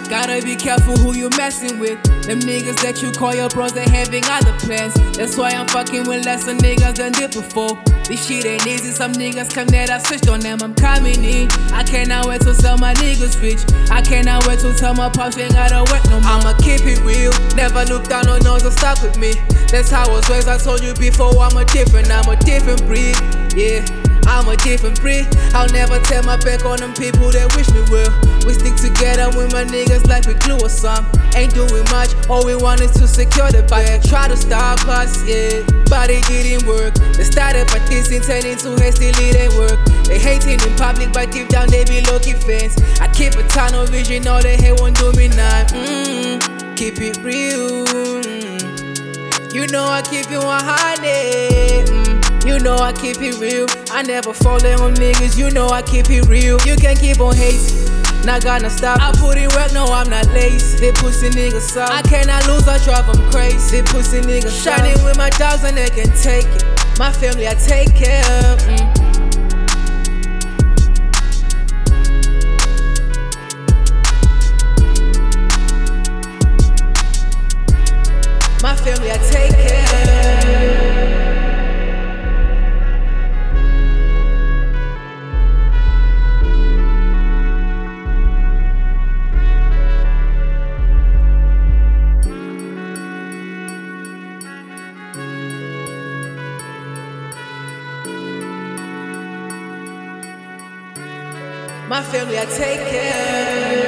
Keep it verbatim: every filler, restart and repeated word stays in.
Gotta be careful who you messing with. Them niggas that you call your bros, they having other plans. That's why I'm fucking with lesser niggas than did before. This shit ain't easy, some niggas come that I switched on them, I'm coming in. I cannot wait to tell my niggas rich. I cannot wait to tell my pops ain't gotta work no more. I'ma keep it real, never look down on those that stuck with me. That's how I was raised, I told you before, I'm a different, I'm a different breed, yeah. I'm a different breed. I'll never turn my back on them people that wish me well. We stick together with my niggas like we glue or something. Ain't doing much, all we want is to secure the bag. Try to stop us, yeah, but it didn't work. They started but this intending to hastily they work. They hating in public but deep down they be lucky fans. I keep a tunnel vision, all they hate won't do me now. Mm, keep it real, mm. You know I keep you on honey, mm. You know I keep it real. I never fall on niggas, you know I keep it real. You can keep on hating, not gonna stop. I put in work, no I'm not lazy. They pussy niggas up, I cannot lose, I drive them crazy. They pussy niggas shining with my dogs and they can take it. My family I take care of, mm. My family I take care of. My family I take care of.